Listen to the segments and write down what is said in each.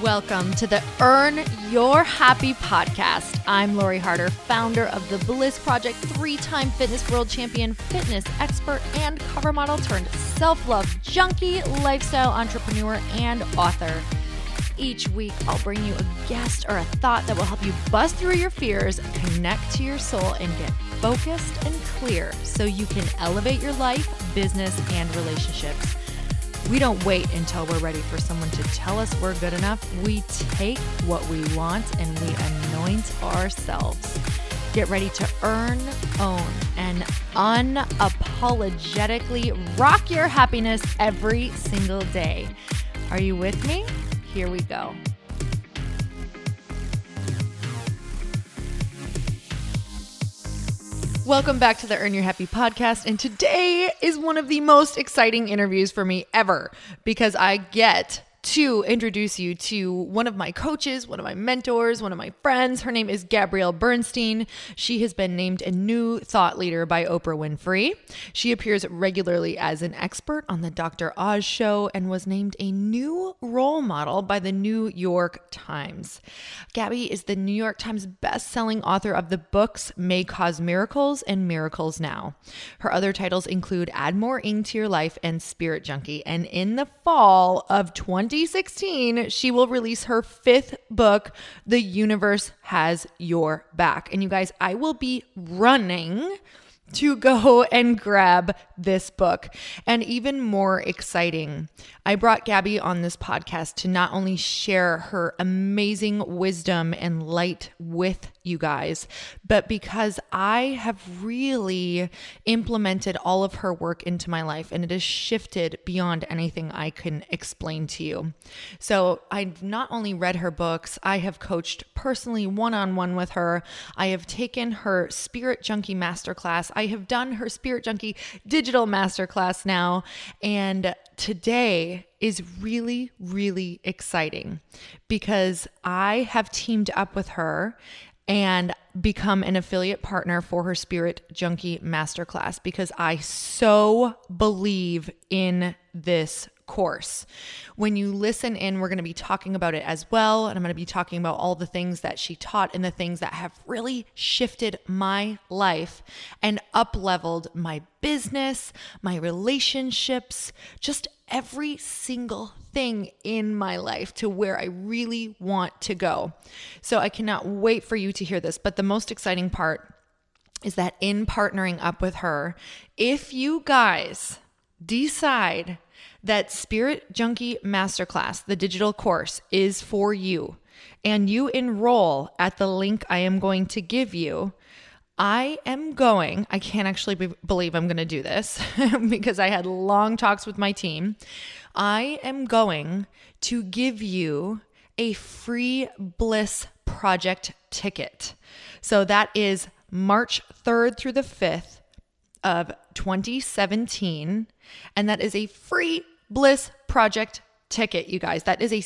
Welcome to the Earn Your Happy podcast. I'm Lori Harder, founder of The Bliss Project, 3-time fitness world champion, fitness expert, and cover model turned self-love junkie, lifestyle entrepreneur, and author. Each week, I'll bring you a guest or a thought that will help you bust through your fears, connect to your soul, and get focused and clear so you can elevate your life, business, and relationships. We don't wait until we're ready for someone to tell us we're good enough. We take what we want and we anoint ourselves. Get ready to earn, own, and unapologetically rock your happiness every single day. Are you with me? Here we go. Welcome back to the Earn Your Happy podcast. And today is one of the most exciting interviews for me ever because I get to introduce you to one of my coaches, one of my mentors, one of my friends. Her name is Gabrielle Bernstein. She has been named a new thought leader by Oprah Winfrey. She appears regularly as an expert on the Dr. Oz show and was named a new role model by the New York Times. Gabby is the New York Times best-selling author of the books May Cause Miracles and Miracles Now. Her other titles include Add More Ing to Your Life and Spirit Junkie. And in the fall of 2016, she will release her 5th book, The Universe Has Your Back. And you guys, I will be running to go and grab this book. And even more exciting, I brought Gabby on this podcast to not only share her amazing wisdom and light with you guys, but because I have really implemented all of her work into my life and it has shifted beyond anything I can explain to you. So I've not only read her books, I have coached personally one-on-one with her. I have taken her Spirit Junkie Masterclass. I have done her Spirit Junkie Digital Masterclass now. And today is really, really exciting because I have teamed up with her and become an affiliate partner for her Spirit Junkie Masterclass because I so believe in this course. When you listen in, we're going to be talking about it as well. And I'm going to be talking about all the things that she taught and the things that have really shifted my life and up-leveled my business, my relationships, just every single thing in my life to where I really want to go. So I cannot wait for you to hear this. But the most exciting part is that in partnering up with her, if you guys decide that Spirit Junkie Masterclass, the digital course, is for you, and you enroll at the link I am going to give you, I can't actually believe I'm going to do this because I had long talks with my team. I am going to give you a free Bliss Project ticket. So that is March 3rd through the 5th of 2017. And that is a free Bliss Project ticket, you guys. That is a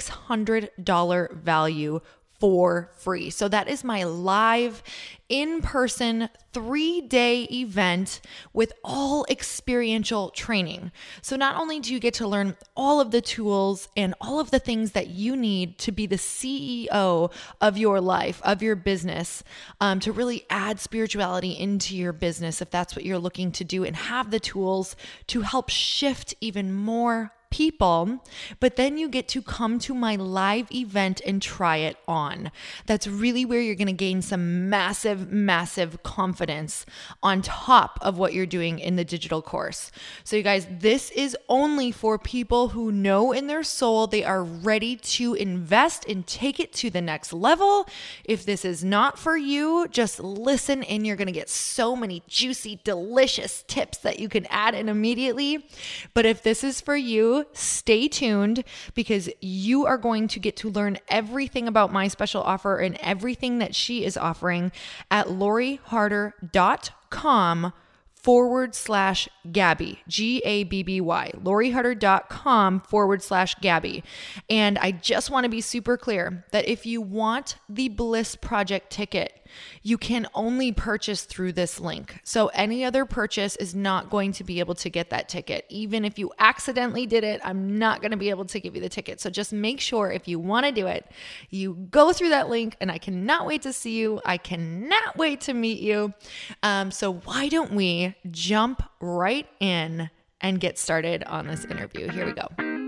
$600 value for free. So that is my live in-person 3-day event with all experiential training. So not only do you get to learn all of the tools and all of the things that you need to be the CEO of your life, of your business, to really add spirituality into your business if that's what you're looking to do and have the tools to help shift even more people, but then you get to come to my live event and try it on. That's really where you're going to gain some massive, massive confidence on top of what you're doing in the digital course. So you guys, this is only for people who know in their soul they are ready to invest and take it to the next level. If this is not for you, just listen and you're going to get so many juicy, delicious tips that you can add in immediately. But if this is for you, stay tuned because you are going to get to learn everything about my special offer and everything that she is offering at loriharder.com/Gabby, Gabby, loriharder.com/Gabby. And I just want to be super clear that if you want the Bliss Project ticket, you can only purchase through this link. So any other purchase is not going to be able to get that ticket. Even if you accidentally did it, I'm not going to be able to give you the ticket. So just make sure if you want to do it, you go through that link, and I cannot wait to see you. I cannot wait to meet you. So why don't we jump right in and get started on this interview? Here we go.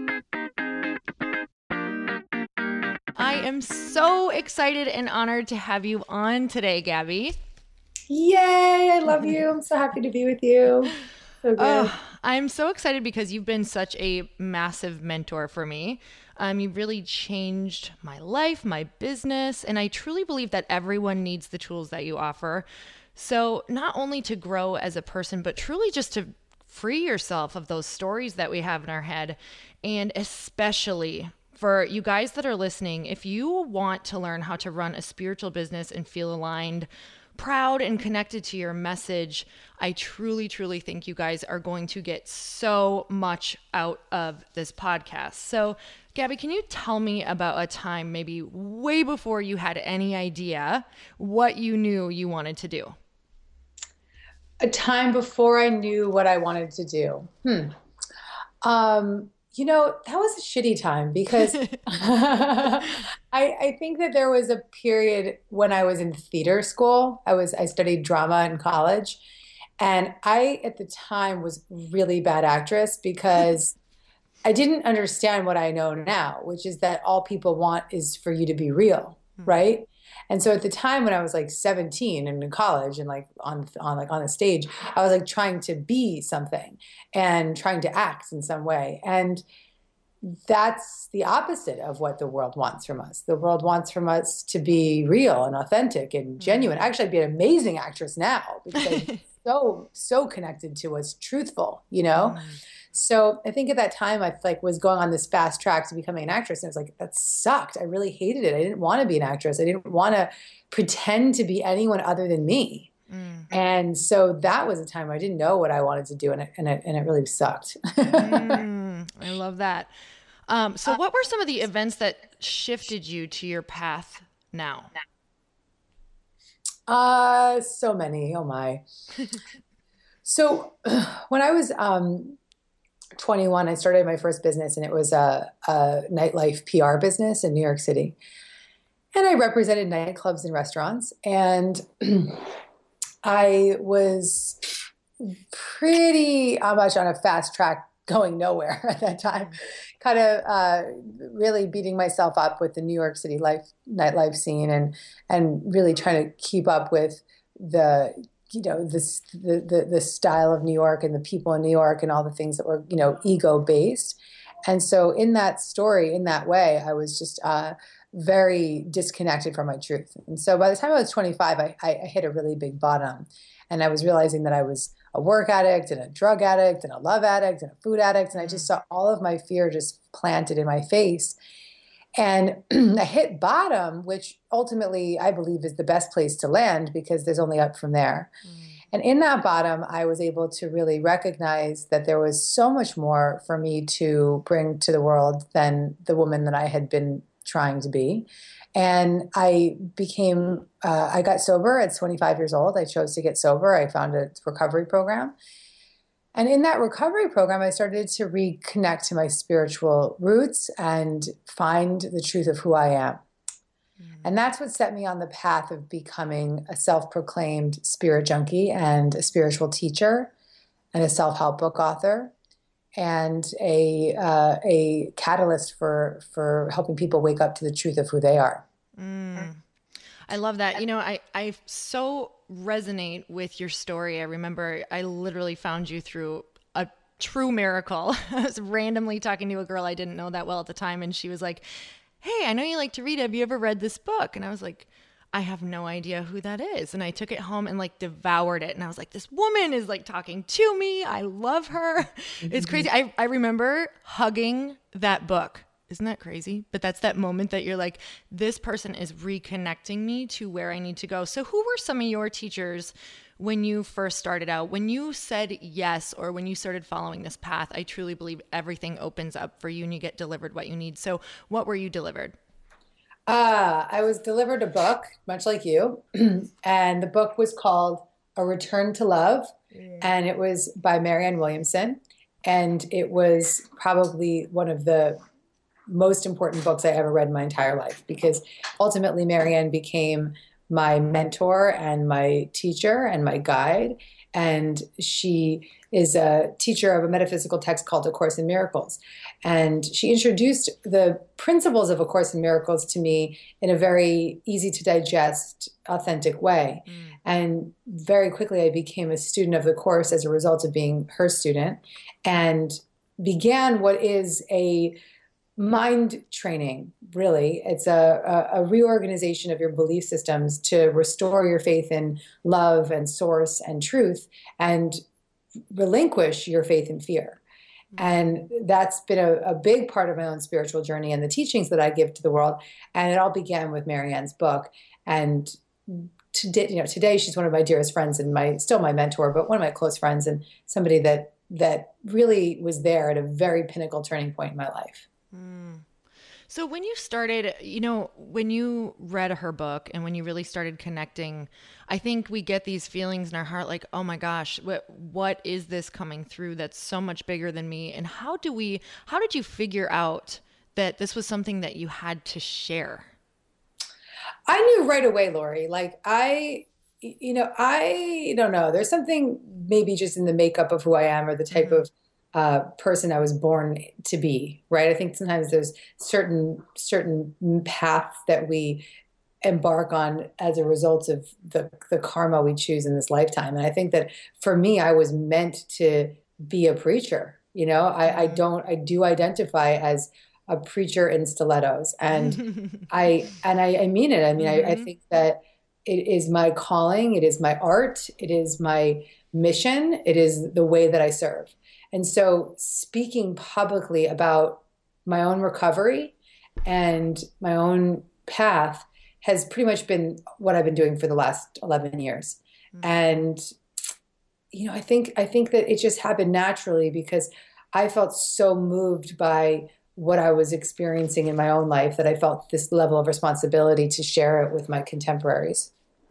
I am so excited and honored to have you on today, Gabby. Yay, I love you. I'm so happy to be with you. So good. I'm so excited because you've been such a massive mentor for me. You've really changed my life, my business, and I truly believe that everyone needs the tools that you offer. So not only to grow as a person, but truly just to free yourself of those stories that we have in our head. And especially for you guys that are listening, if you want to learn how to run a spiritual business and feel aligned, proud, and connected to your message, I truly, truly think you guys are going to get so much out of this podcast. So, Gabby, can you tell me about a time maybe way before you had any idea what you knew you wanted to do? A time before I knew what I wanted to do. That was a shitty time because I think that there was a period when I was in theater school. I studied drama in college, and I at the time was a really bad actress because I didn't understand what I know now, which is that all people want is for you to be real, right? And so at the time when I was like 17 and in college and like on a stage, I was like trying to be something and trying to act in some way. And that's the opposite of what the world wants from us. The world wants from us to be real and authentic and genuine. Actually, I'd be an amazing actress now because I'm so connected to what's truthful, you know? So I think at that time I was going on this fast track to becoming an actress. And it was like, that sucked. I really hated it. I didn't want to be an actress. I didn't want to pretend to be anyone other than me. And so that was a time I didn't know what I wanted to do. And it really sucked. I love that. So what were some of the events that shifted you to your path now? So many. Oh my. So when I was 21, I started my first business, and it was a nightlife PR business in New York City. And I represented nightclubs and restaurants. And I was pretty much on a fast track going nowhere at that time, kind of really beating myself up with the New York City nightlife scene and really trying to keep up with the style of New York and the people in New York and all the things that were, ego based. And so in that story, in that way, I was just very disconnected from my truth. And so by the time I was 25, I hit a really big bottom. And I was realizing that I was a work addict and a drug addict and a love addict and a food addict. And I just saw all of my fear just planted in my face. And I hit bottom, which ultimately I believe is the best place to land because there's only up from there. And in that bottom, I was able to really recognize that there was so much more for me to bring to the world than the woman that I had been trying to be. And I got sober at 25 years old. I chose to get sober. I found a recovery program. And in that recovery program, I started to reconnect to my spiritual roots and find the truth of who I am. And that's what set me on the path of becoming a self-proclaimed spirit junkie and a spiritual teacher and a self-help book author and a catalyst for helping people wake up to the truth of who they are. I love that. I so resonate with your story. I remember I literally found you through a true miracle. I was randomly talking to a girl I didn't know that well at the time, and she was like, "Hey, I know you like to read. Have you ever read this book?" And I was like, I have no idea who that is. And I took it home and devoured it. And I was like, this woman is talking to me. I love her. It's crazy. I remember hugging that book. Isn't that crazy? But that's that moment that you're like, this person is reconnecting me to where I need to go. So who were some of your teachers when you first started out? When you said yes, or when you started following this path, I truly believe everything opens up for you and you get delivered what you need. So what were you delivered? I was delivered a book, much like you, and the book was called A Return to Love, and it was by Marianne Williamson, and it was probably one of the most important books I ever read in my entire life because ultimately Marianne became my mentor and my teacher and my guide. And she is a teacher of a metaphysical text called A Course in Miracles. And she introduced the principles of A Course in Miracles to me in a very easy to digest, authentic way. And very quickly, I became a student of the course as a result of being her student and began what is a mind training, really. It's a reorganization of your belief systems to restore your faith in love and source and truth and relinquish your faith in fear. And that's been a big part of my own spiritual journey and the teachings that I give to the world. And it all began with Marianne's book. And today, today she's one of my dearest friends and still my mentor, but one of my close friends and somebody that really was there at a very pinnacle turning point in my life. So when you started, when you read her book and when you really started connecting, I think we get these feelings in our heart like, oh my gosh, what is this coming through that's so much bigger than me? And how did you figure out that this was something that you had to share? I knew right away, Lori, like I don't know. There's something maybe just in the makeup of who I am or the type of person I was born to be, right? I think sometimes there's certain paths that we embark on as a result of the karma we choose in this lifetime. And I think that for me, I was meant to be a preacher. I do identify as a preacher in stilettos, and I mean it. I mean, I think that it is my calling, it is my art, it is my mission, it is the way that I serve. And so speaking publicly about my own recovery and my own path has pretty much been what I've been doing for the last 11 years. And, I think that it just happened naturally because I felt so moved by what I was experiencing in my own life that I felt this level of responsibility to share it with my contemporaries.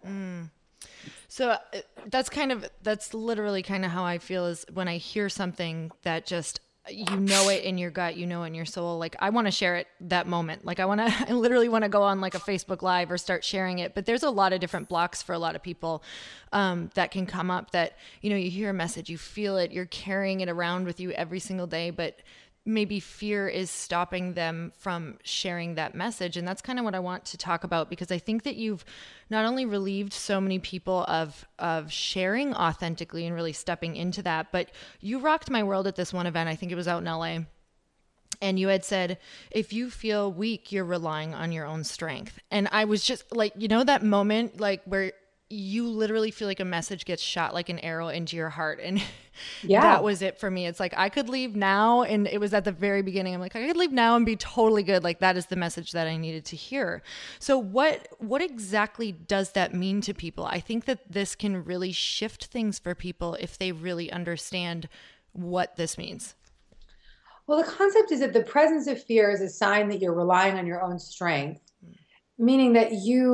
So that's literally kind of how I feel is when I hear something that just, it in your gut, in your soul, like I want to share it that moment. Like I literally want to go on like a Facebook Live or start sharing it. But there's a lot of different blocks for a lot of people that can come up that, you hear a message, you feel it, you're carrying it around with you every single day, but maybe fear is stopping them from sharing that message. And that's kind of what I want to talk about, because I think that you've not only relieved so many people of sharing authentically and really stepping into that, but you rocked my world at this one event. I think it was out in LA. And you had said, if you feel weak, you're relying on your own strength. And I was just like, that moment, like where you literally feel like a message gets shot like an arrow into your heart. And that was it for me. It's like, I could leave now. And it was at the very beginning. I'm like, I could leave now and be totally good. Like that is the message that I needed to hear. So what exactly does that mean to people? I think that this can really shift things for people if they really understand what this means. Well, the concept is that the presence of fear is a sign that you're relying on your own strength, meaning that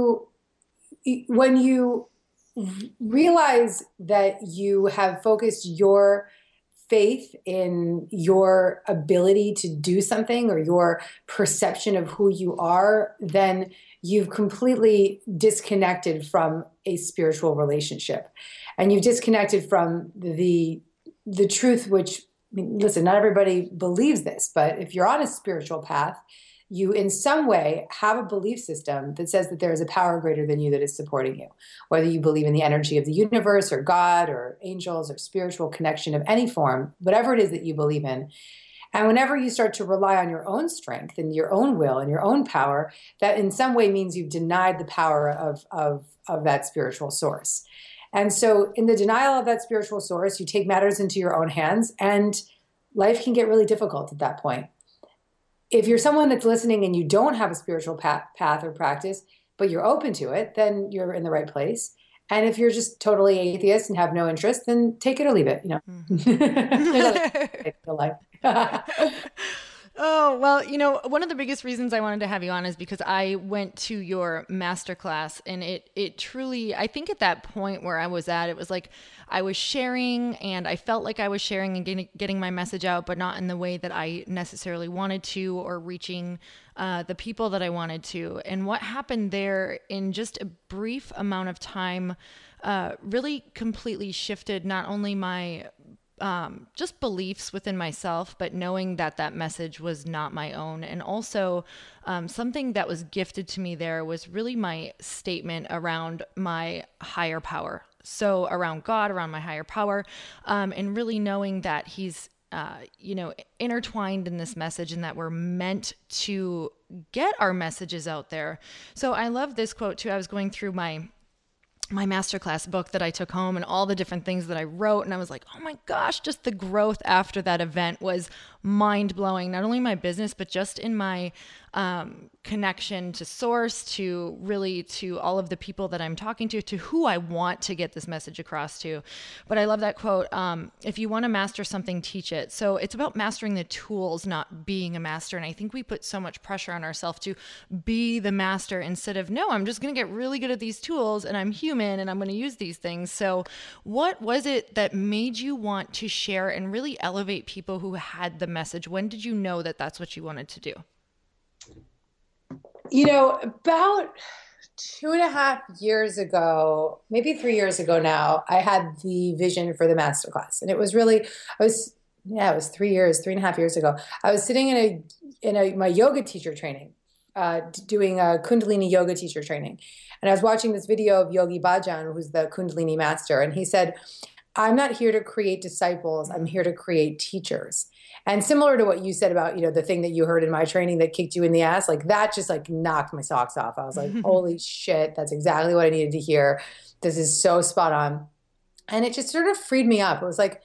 when you realize that you have focused your faith in your ability to do something or your perception of who you are, then you've completely disconnected from a spiritual relationship. And you've disconnected from the truth, which, listen, not everybody believes this, but if you're on a spiritual path, you in some way have a belief system that says that there is a power greater than you that is supporting you, whether you believe in the energy of the universe or God or angels or spiritual connection of any form, whatever it is that you believe in. And whenever you start to rely on your own strength and your own will and your own power, that in some way means you've denied the power of that spiritual source. And so in the denial of that spiritual source, you take matters into your own hands, and life can get really difficult at that point. If you're someone that's listening and you don't have a spiritual path or practice, but you're open to it, then you're in the right place. And if you're just totally atheist and have no interest, then take it or leave it. Oh, well, one of the biggest reasons I wanted to have you on is because I went to your masterclass, and it truly, I think at that point where I was at, it was like I was sharing and I felt like I was sharing and getting my message out, but not in the way that I necessarily wanted to, or reaching the people that I wanted to. And what happened there in just a brief amount of time really completely shifted not only my just beliefs within myself, but knowing that that message was not my own. And also something that was gifted to me there was really my statement around my higher power. So around God, around my higher power, and really knowing that he's, intertwined in this message, and that we're meant to get our messages out there. So I love this quote too. I was going through my masterclass book that I took home and all the different things that I wrote. And I was like, oh my gosh, just the growth after that event was mind blowing, not only my business, but just in my connection to source, to really to all of the people that I'm talking to who I want to get this message across to. But I love that quote. If you want to master something, teach it. So it's about mastering the tools, not being a master. And I think we put so much pressure on ourselves to be the master instead of, no, I'm just going to get really good at these tools, and I'm human and I'm going to use these things. So what was it that made you want to share and really elevate people who had the message? When did you know that that's what you wanted to do? About 2.5 years ago, maybe 3 years ago now, I had the vision for the masterclass. And it was really, it was 3.5 years ago. I was sitting in my yoga teacher training, doing a Kundalini yoga teacher training. And I was watching this video of Yogi Bhajan, who's the Kundalini master. And he said, I'm not here to create disciples. I'm here to create teachers. And similar to what you said about, the thing that you heard in my training that kicked you in the ass, like that just like knocked my socks off. I was like, holy shit, that's exactly what I needed to hear. This is so spot on. And it just sort of freed me up. It was like,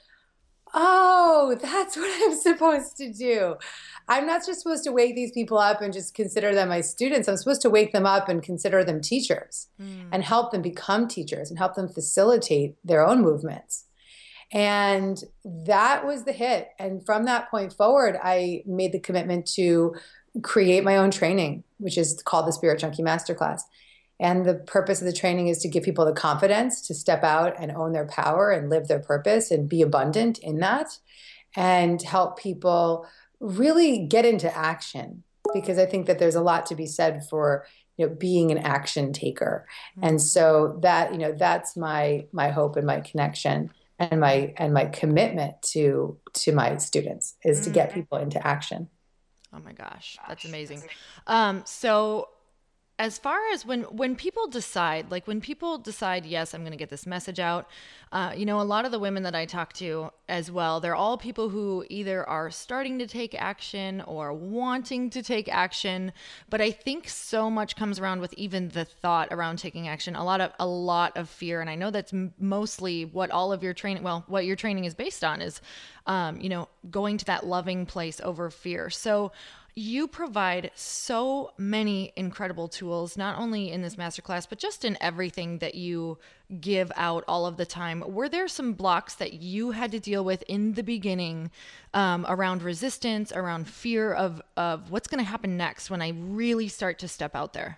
oh, that's what I'm supposed to do. I'm not just supposed to wake these people up and just consider them my students. I'm supposed to wake them up and consider them teachers and help them become teachers and help them facilitate their own movements. And that was the hit. And from that point forward, I made the commitment to create my own training, which is called the Spirit Junkie Masterclass. And the purpose of the training is to give people the confidence to step out and own their power and live their purpose and be abundant in that, and help people really get into action. Because I think that there's a lot to be said for being an action taker. And so that that's my hope and my connection and my commitment to my students is to get people into action. Oh my gosh, that's amazing. So as far as when people decide, yes, I'm going to get this message out, a lot of the women that I talk to as well, they're all people who either are starting to take action or wanting to take action. But I think so much comes around with even the thought around taking action, a lot of fear. And I know that's mostly what all of your training, what your training is based on is, going to that loving place over fear. So you provide so many incredible tools, not only in this masterclass, but just in everything that you give out all of the time. Were there some blocks that you had to deal with in the beginning around resistance, around fear of what's going to happen next when I really start to step out there?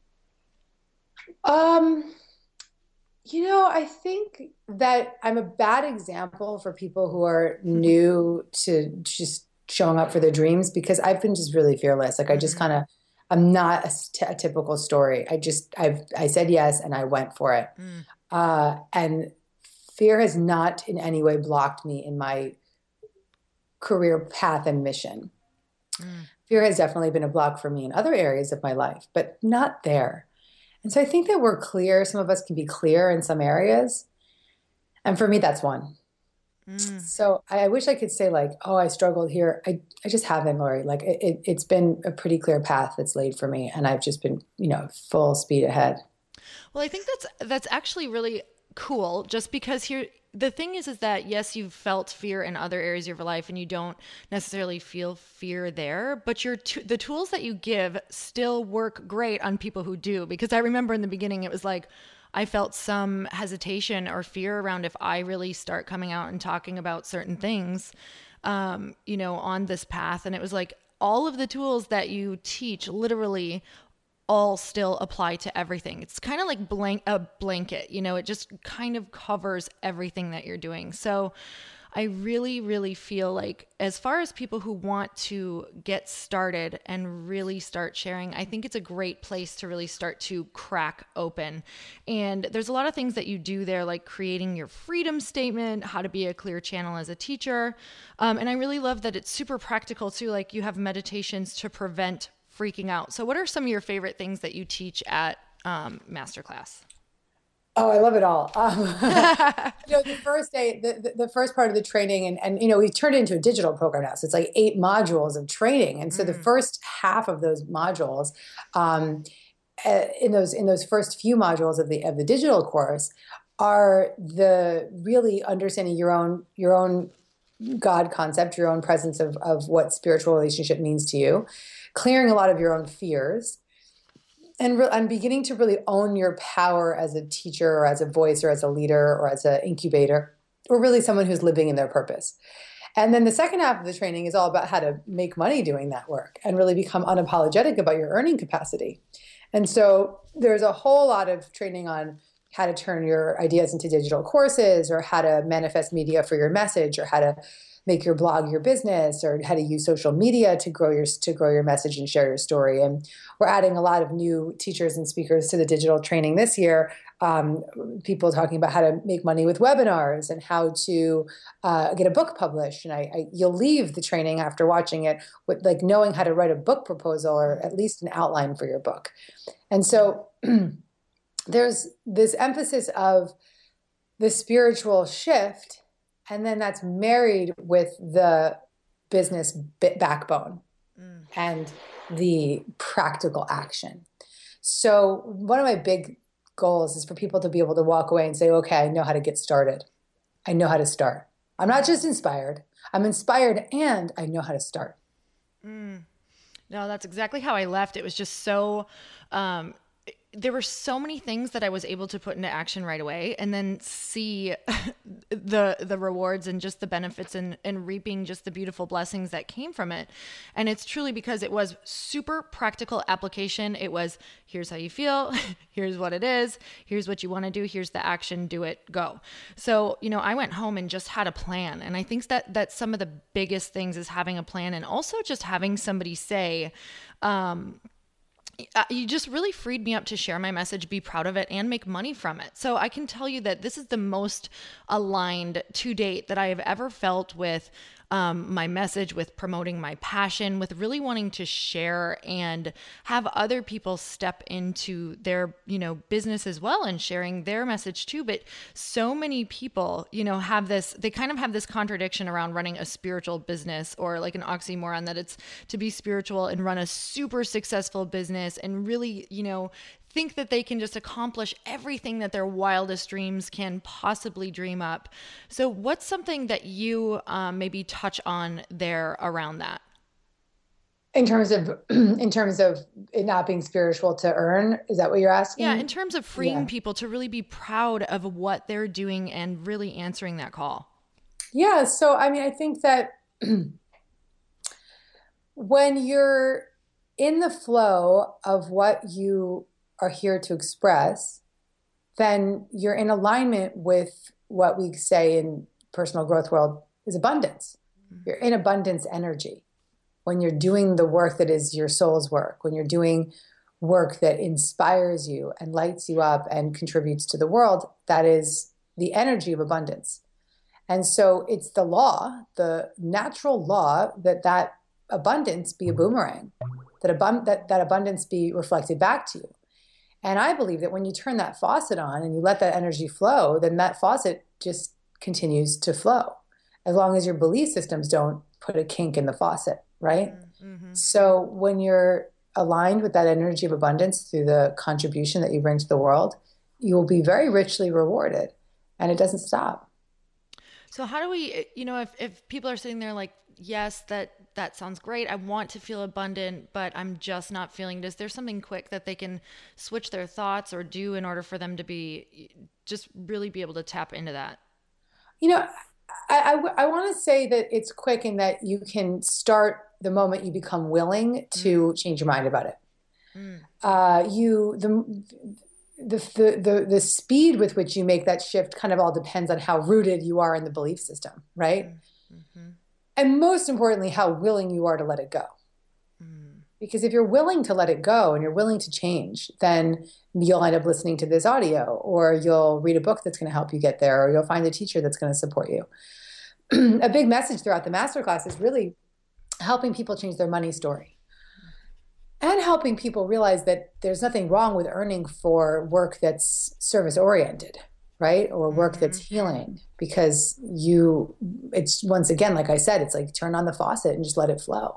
I think that I'm a bad example for people who are new to just showing up for their dreams, because I've been just really fearless. Like I just I'm not a typical story. I said yes and I went for it. And fear has not in any way blocked me in my career path and mission. Fear has definitely been a block for me in other areas of my life, but not there. And so I think that we're clear. Some of us can be clear in some areas. And for me, that's one. So I wish I could say like, oh, I struggled here. I just haven't, Lori. Like it's been a pretty clear path that's laid for me. And I've just been, full speed ahead. Well, I think that's actually really cool, just because the thing is that yes, you've felt fear in other areas of your life and you don't necessarily feel fear there, but the tools that you give still work great on people who do. Because I remember in the beginning, it was like, I felt some hesitation or fear around if I really start coming out and talking about certain things, on this path. And it was like, all of the tools that you teach literally all still apply to everything. It's kind of like a blanket, it just kind of covers everything that you're doing. So I really, really feel like as far as people who want to get started and really start sharing, I think it's a great place to really start to crack open. And there's a lot of things that you do there, like creating your freedom statement, how to be a clear channel as a teacher. And I really love that it's super practical too. Like you have meditations to prevent freaking out. So what are some of your favorite things that you teach at Masterclass? Oh, I love it all. The first day, the first part of the training, and we've turned it into a digital program now. So it's like 8 modules of training. And so the first half of those modules, in those first few modules of the digital course, are the really understanding your own God concept, your own presence of what spiritual relationship means to you, clearing a lot of your own fears, and beginning to really own your power as a teacher or as a voice or as a leader or as an incubator or really someone who's living in their purpose. And then the second half of the training is all about how to make money doing that work and really become unapologetic about your earning capacity. And so there's a whole lot of training on how to turn your ideas into digital courses, or how to manifest media for your message, or how to make your blog your business, or how to use social media to grow your message and share your story. And we're adding a lot of new teachers and speakers to the digital training this year. People talking about how to make money with webinars and how to get a book published. And you'll leave the training after watching it with like knowing how to write a book proposal, or at least an outline for your book. And so there's this emphasis of the spiritual shift, and then that's married with the business backbone and the practical action. So one of my big goals is for people to be able to walk away and say, okay, I know how to get started. I know how to start. I'm not just inspired. I'm inspired and I know how to start. No, that's exactly how I left. It was just so, there were so many things that I was able to put into action right away, and then see the rewards and just the benefits and reaping just the beautiful blessings that came from it. And it's truly because it was super practical application. It was, here's how you feel, here's what it is, here's what you want to do, here's the action, do it, go. So, I went home and just had a plan. And I think that's some of the biggest things, is having a plan, and also just having somebody say, you just really freed me up to share my message, be proud of it, and make money from it. So I can tell you that this is the most aligned to date that I have ever felt with my message, with promoting my passion, with really wanting to share and have other people step into their, business as well and sharing their message too. But so many people, they kind of have this contradiction around running a spiritual business, or like an oxymoron, that it's to be spiritual and run a super successful business and really, think that they can just accomplish everything that their wildest dreams can possibly dream up. So what's something that you maybe touch on there around that? In terms of it not being spiritual to earn, is that what you're asking? Yeah, in terms of freeing people to really be proud of what they're doing and really answering that call. Yeah, so I think that when you're in the flow of what you are here to express, then you're in alignment with what we say in personal growth world is abundance. You're in abundance energy. When you're doing the work that is your soul's work, when you're doing work that inspires you and lights you up and contributes to the world, that is the energy of abundance. And so it's the law, the natural law, that abundance be a boomerang, that abundance be reflected back to you. And I believe that when you turn that faucet on and you let that energy flow, then that faucet just continues to flow, as long as your belief systems don't put a kink in the faucet, right? Mm-hmm. So when you're aligned with that energy of abundance through the contribution that you bring to the world, you will be very richly rewarded, and it doesn't stop. So how do we, if people are sitting there like, yes, that sounds great, I want to feel abundant, but I'm just not feeling it. Is there something quick that they can switch their thoughts or do in order for them to just really be able to tap into that? I want to say that it's quick, in that you can start the moment you become willing to change your mind about it. Mm. The speed with which you make that shift kind of all depends on how rooted you are in the belief system, right? Mm-hmm. And most importantly, how willing you are to let it go. Because if you're willing to let it go and you're willing to change, then you'll end up listening to this audio, or you'll read a book that's going to help you get there, or you'll find a teacher that's going to support you. A big message throughout the masterclass is really helping people change their money story and helping people realize that there's nothing wrong with earning for work that's service oriented, right? Or work that's healing, because it's once again, like I said, it's like turn on the faucet and just let it flow.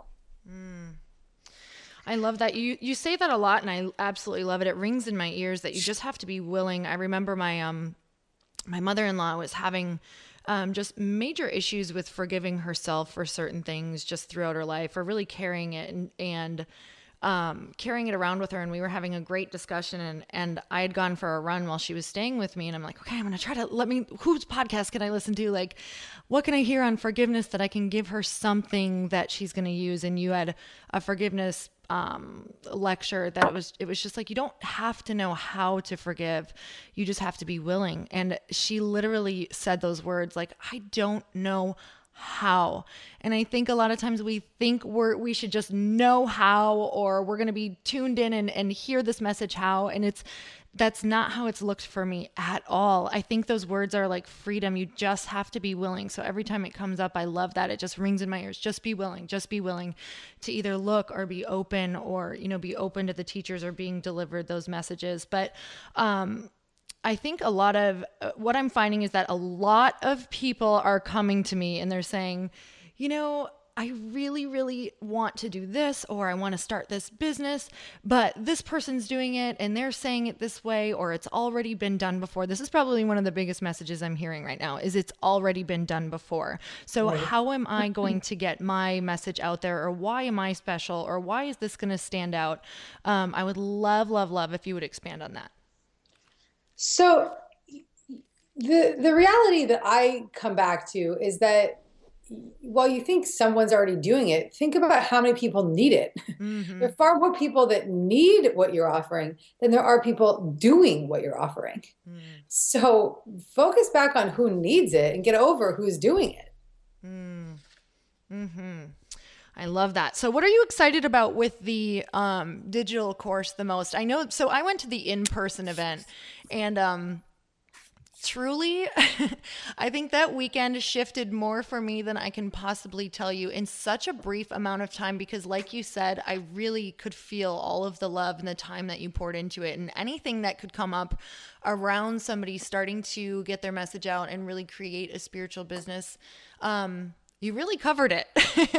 I love that. You say that a lot, and I absolutely love it. It rings in my ears that you just have to be willing. I remember my my mother-in-law was having just major issues with forgiving herself for certain things just throughout her life, or really carrying it and carrying it around with her. And we were having a great discussion, and I had gone for a run while she was staying with me. And I'm like, okay, I'm going to try to whose podcast can I listen to? Like, what can I hear on forgiveness that I can give her something that she's going to use? And you had a forgiveness lecture that it was just like, you don't have to know how to forgive. You just have to be willing. And she literally said those words, like, I don't know how. And I think a lot of times we think we should just know how, or we're going to be tuned in and hear this message how. And that's not how it's looked for me at all. I think those words are like freedom. You just have to be willing. So every time it comes up, I love that. It just rings in my ears. Just be willing to either look or be open, or, be open to the teachers or being delivered those messages. But, I think a lot of what I'm finding is that a lot of people are coming to me and they're saying, I really, really want to do this, or I want to start this business, but this person's doing it and they're saying it this way, or it's already been done before. This is probably one of the biggest messages I'm hearing right now, is it's already been done before. So right. How am I going to get my message out there, or why am I special, or why is this going to stand out? I would love, love, love if you would expand on that. So the reality that I come back to is that while you think someone's already doing it, think about how many people need it. Mm-hmm. There are far more people that need what you're offering than there are people doing what you're offering. Mm. So focus back on who needs it and get over who's doing it. Mm-hmm. I love that. So what are you excited about with the digital course the most? I know, so I went to the in-person event, and truly, I think that weekend shifted more for me than I can possibly tell you in such a brief amount of time, because like you said, I really could feel all of the love and the time that you poured into it, and anything that could come up around somebody starting to get their message out and really create a spiritual business. You really covered it.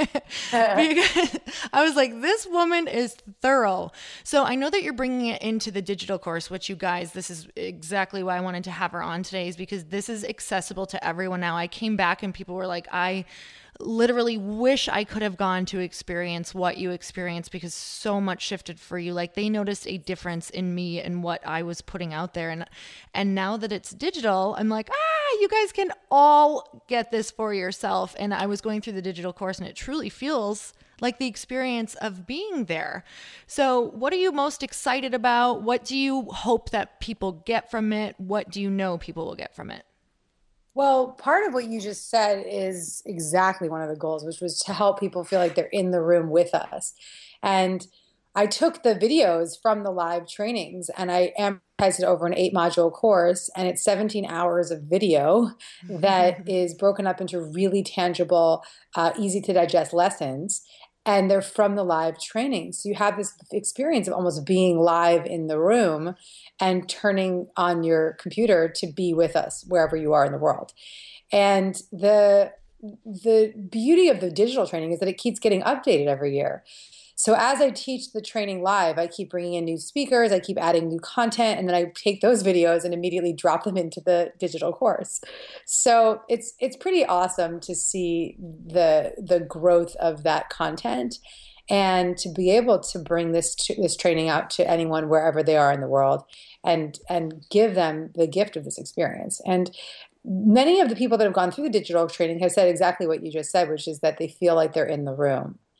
Because I was like, this woman is thorough. So I know that you're bringing it into the digital course, which you guys, this is exactly why I wanted to have her on today, is because this is accessible to everyone now. I came back and people were like, I literally wish I could have gone to experience what you experienced, because so much shifted for you. Like, they noticed a difference in me and what I was putting out there. And now that it's digital, I'm like, you guys can all get this for yourself. And I was going through the digital course, and it truly feels like the experience of being there. So what are you most excited about? What do you hope that people get from it? What do you know people will get from it? Well, part of what you just said is exactly one of the goals, which was to help people feel like they're in the room with us. And I took the videos from the live trainings and I amortized it over an 8-module course, and it's 17 hours of video that is broken up into really tangible, easy to digest lessons. And they're from the live training. So you have this experience of almost being live in the room and turning on your computer to be with us wherever you are in the world. And the beauty of the digital training is that it keeps getting updated every year. So as I teach the training live, I keep bringing in new speakers, I keep adding new content, and then I take those videos and immediately drop them into the digital course. So it's pretty awesome to see the growth of that content, and to be able to bring this training out to anyone wherever they are in the world, and give them the gift of this experience. And many of the people that have gone through the digital training have said exactly what you just said, which is that they feel like they're in the room.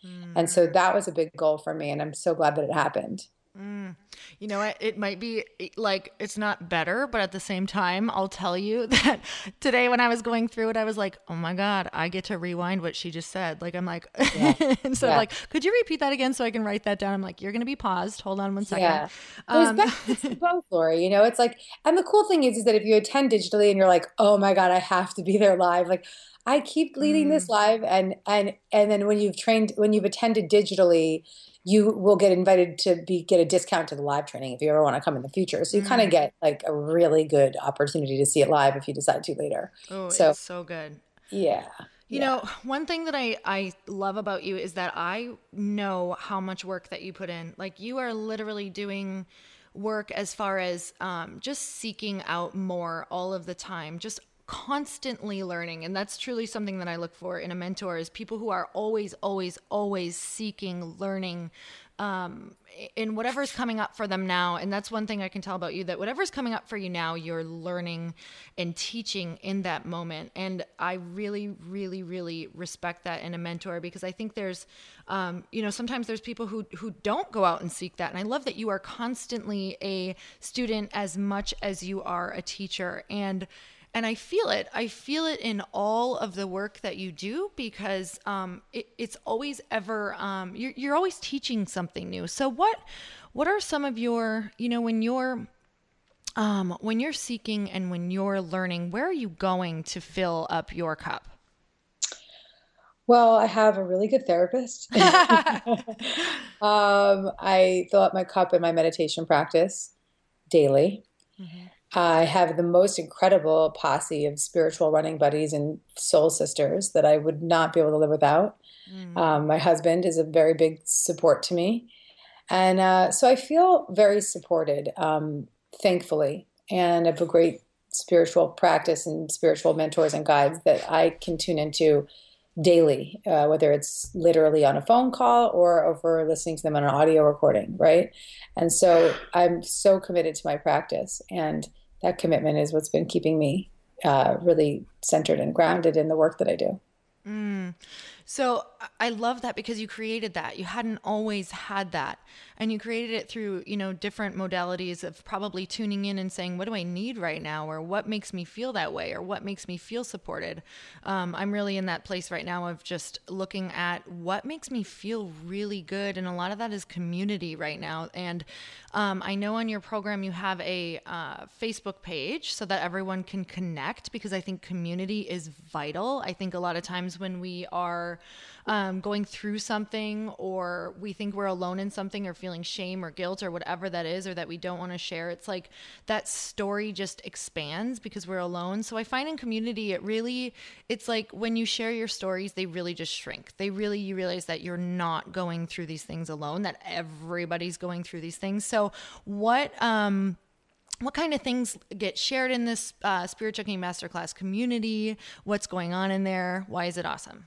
And so that was a big goal for me. And I'm so glad that it happened. You know what? It might be like, it's not better, but at the same time, I'll tell you that today when I was going through it, I was like, oh my God, I get to rewind what she just said. Like, I'm like, and so like, could you repeat that again so I can write that down? I'm like, you're going to be paused. Hold on one second. Yeah. There's benefits to both, Lori. You know, it's like, and the cool thing is that if you attend digitally and you're like, oh my God, I have to be there live. Like I keep leading this live and then when you've attended digitally, you will get invited to get a discount to the live training if you ever want to come in the future. So you kind of get like a really good opportunity to see it live if you decide to later. Oh, So it's so good. yeah. You know, one thing that I love about you is that I know how much work that you put in. Like you are literally doing work as far as just seeking out more all of the time, just constantly learning. And that's truly something that I look for in a mentor is people who are always, always, always seeking, learning in whatever's coming up for them now. And that's one thing I can tell about you, that whatever's coming up for you now, you're learning and teaching in that moment. And I really, really, really respect that in a mentor, because I think there's, you know, sometimes there's people who don't go out and seek that. And I love that you are constantly a student as much as you are a teacher. And I feel it. I feel it in all of the work that you do, because it's always ever, you're always teaching something new. So what are some of your, you know, when you're seeking and when you're learning, where are you going to fill up your cup? Well, I have a really good therapist. I fill up my cup in my meditation practice daily. Mm-hmm. I have the most incredible posse of spiritual running buddies and soul sisters that I would not be able to live without. My husband is a very big support to me. And so I feel very supported, thankfully, and I have a great spiritual practice and spiritual mentors and guides that I can tune into daily, whether it's literally on a phone call or over listening to them on an audio recording, right? And so I'm so committed to my practice, and that commitment is what's been keeping me really centered and grounded in the work that I do. So I love that, because you created that. You hadn't always had that. And you created it through, you know, different modalities of probably tuning in and saying, what do I need right now? Or what makes me feel that way? Or what makes me feel supported? I'm really in that place right now of just looking at what makes me feel really good. And a lot of that is community right now. And I know on your program you have a Facebook page so that everyone can connect, because I think community is vital. I think a lot of times when we are going through something, or we think we're alone in something, or feeling shame or guilt or whatever that is, or that we don't want to share, it's like that story just expands because we're alone. So I find in community, it's like when you share your stories, they really just shrink. You realize that you're not going through these things alone, that everybody's going through these things. So what kind of things get shared in this Spirit Junkie Masterclass community? What's going on in there? Why is it awesome?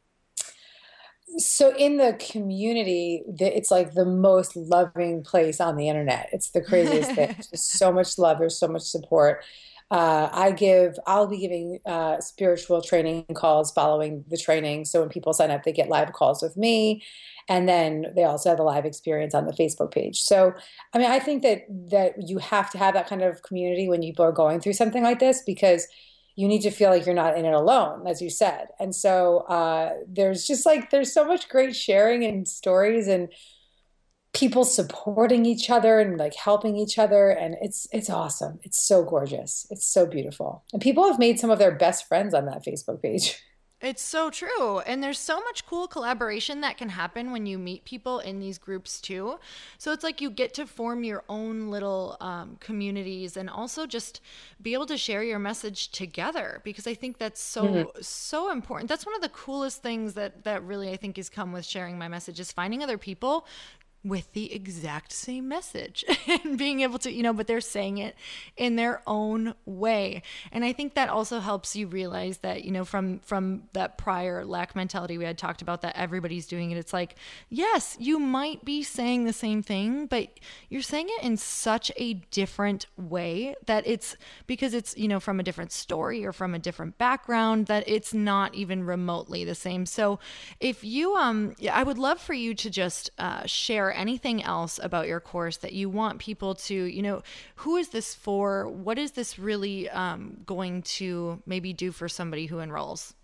So in the community, it's like the most loving place on the internet. It's the craziest thing. There's so much love. There's so much support. I'll be giving spiritual training calls following the training. So when people sign up, they get live calls with me. And then they also have a live experience on the Facebook page. So, I mean, I think that you have to have that kind of community when people are going through something like this, because you need to feel like you're not in it alone, as you said. And so there's so much great sharing and stories and people supporting each other and like helping each other. And it's awesome. It's so gorgeous. It's so beautiful. And people have made some of their best friends on that Facebook page. It's so true. And there's so much cool collaboration that can happen when you meet people in these groups too. So it's like you get to form your own little communities, and also just be able to share your message together, because I think that's so important. That's one of the coolest things that really I think has come with sharing my message, is finding other people with the exact same message and being able to, but they're saying it in their own way. And I think that also helps you realize that, from that prior lack mentality we had talked about, that everybody's doing it. It's like, yes, you might be saying the same thing, but you're saying it in such a different way that it's because it's, from a different story or from a different background, that it's not even remotely the same. So if you, I would love for you to just share anything else about your course that you want people to, who is this for? What is this really going to maybe do for somebody who enrolls?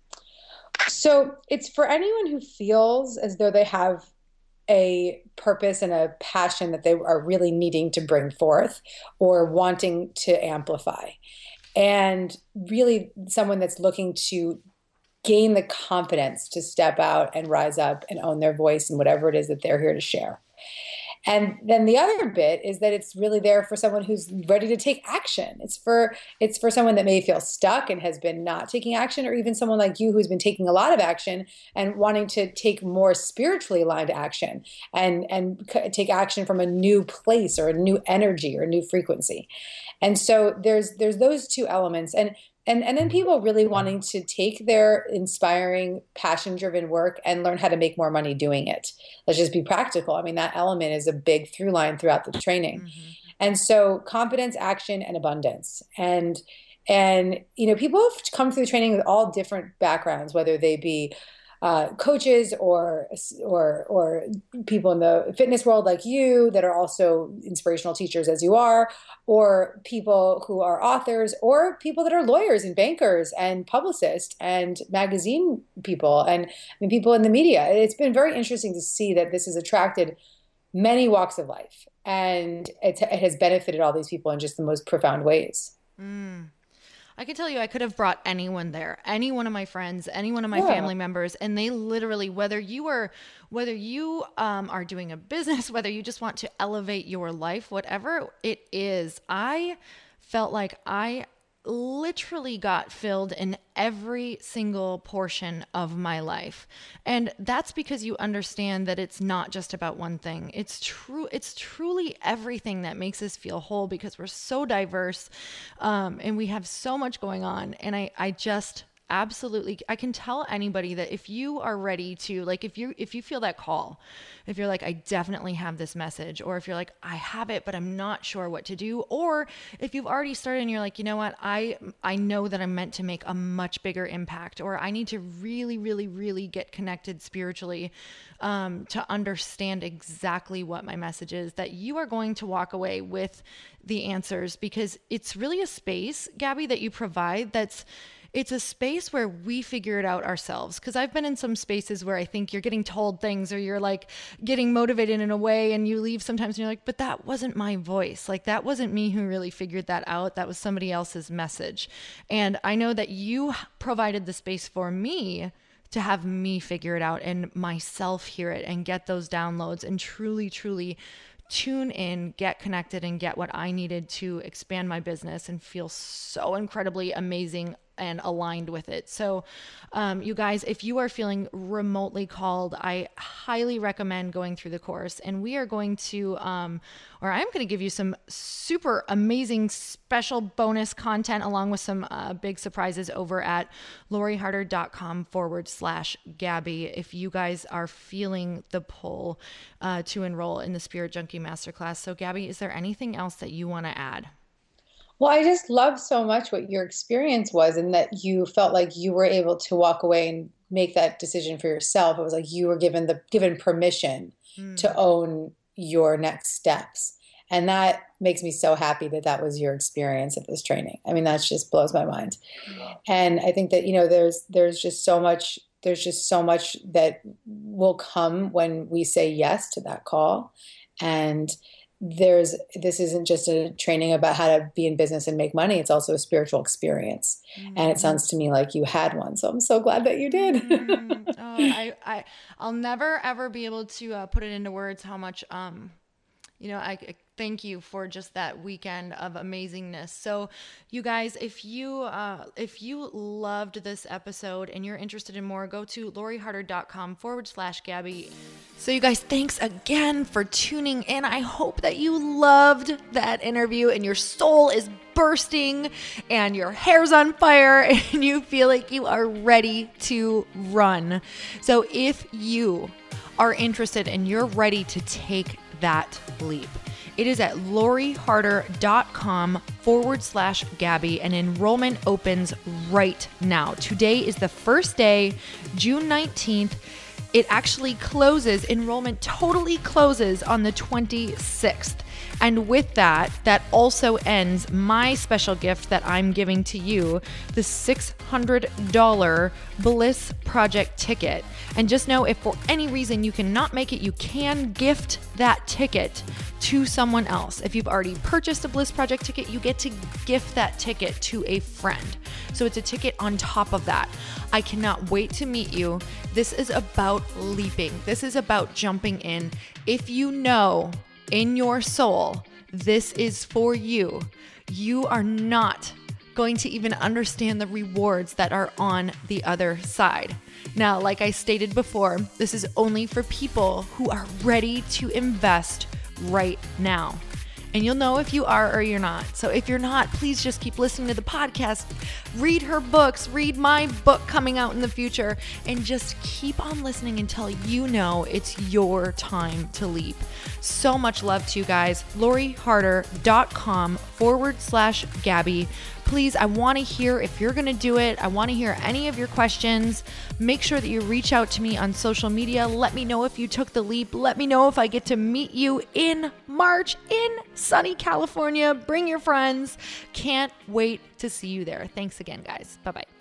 So it's for anyone who feels as though they have a purpose and a passion that they are really needing to bring forth or wanting to amplify. And really someone that's looking to gain the confidence to step out and rise up and own their voice and whatever it is that they're here to share. And then the other bit is that it's really there for someone who's ready to take action. It's for someone that may feel stuck and has been not taking action, or even someone like you who's been taking a lot of action and wanting to take more spiritually aligned action and take action from a new place or a new energy or a new frequency. And so there's those two elements. And then people really wanting to take their inspiring, passion-driven work and learn how to make more money doing it. Let's just be practical. I mean, that element is a big through line throughout the training. Mm-hmm. And so confidence, action, and abundance. And people have come through the training with all different backgrounds, whether they be coaches or people in the fitness world like you that are also inspirational teachers as you are, or people who are authors, or people that are lawyers and bankers and publicists and magazine people and people in the media. It's been very interesting to see that this has attracted many walks of life, and it has benefited all these people in just the most profound ways. I can tell you, I could have brought anyone there, any one of my friends, any one of my family members, and they literally, whether you are doing a business, whether you just want to elevate your life, whatever it is, I felt like I literally got filled in every single portion of my life. And that's because you understand that it's not just about one thing. It's truly everything that makes us feel whole, because we're so diverse, and we have so much going on. And I just absolutely, I can tell anybody that if you are ready to, like, if you feel that call, if you're like, I definitely have this message, or if you're like, I have it, but I'm not sure what to do, or if you've already started and you're like, you know what, I know that I'm meant to make a much bigger impact, or I need to really, really, really get connected spiritually, to understand exactly what my message is, that you are going to walk away with the answers, because it's really a space, Gabby, that you provide it's a space where we figure it out ourselves. Because I've been in some spaces where I think you're getting told things, or you're like getting motivated in a way, and you leave sometimes and you're like, but that wasn't my voice. Like, that wasn't me who really figured that out. That was somebody else's message. And I know that you provided the space for me to have me figure it out and myself hear it and get those downloads and truly, truly tune in, get connected, and get what I needed to expand my business and feel so incredibly amazing and aligned with it. So you guys, if you are feeling remotely called, I highly recommend going through the course. And we are going to, I'm going to give you some super amazing special bonus content, along with some big surprises over at loriharder.com/Gabby. If you guys are feeling the pull to enroll in the Spirit Junkie Masterclass. So Gabby, is there anything else that you want to add? Well, I just love so much what your experience was, and that you felt like you were able to walk away and make that decision for yourself. It was like you were given permission to own your next steps. And that makes me so happy that that was your experience at this training. I mean, that just blows my mind. And I think that, there's just so much that will come when we say yes to that call. And this isn't just a training about how to be in business and make money. It's also a spiritual experience. And it sounds to me like you had one. So I'm so glad that you did. I'll never, ever be able to put it into words how much I thank you for just that weekend of amazingness. So you guys, if you loved this episode and you're interested in more, go to loriharder.com/Gabby. So you guys, thanks again for tuning in. I hope that you loved that interview and your soul is bursting and your hair's on fire and you feel like you are ready to run. So if you are interested and you're ready to take that leap, it is at loriharder.com/Gabby, and enrollment opens right now. Today is the first day, June 19th. It actually closes, enrollment totally closes on the 26th. And with that also ends my special gift that I'm giving to you, the $600 Bliss Project ticket. And just know, if for any reason you cannot make it, you can gift that ticket to someone else. If you've already purchased a Bliss Project ticket, you get to gift that ticket to a friend. So it's a ticket on top of that. I cannot wait to meet you. This is about leaping. This is about jumping in. If you know in your soul this is for you, you are not going to even understand the rewards that are on the other side. Now, like I stated before, this is only for people who are ready to invest right now. And you'll know if you are or you're not. So if you're not, please just keep listening to the podcast, read her books, read my book coming out in the future, and just keep on listening until you know it's your time to leap. So much love to you guys. loriharder.com/Gabby. Please, I want to hear if you're going to do it. I want to hear any of your questions. Make sure that you reach out to me on social media. Let me know if you took the leap. Let me know if I get to meet you in March in sunny California. Bring your friends. Can't wait to see you there. Thanks again, guys. Bye-bye.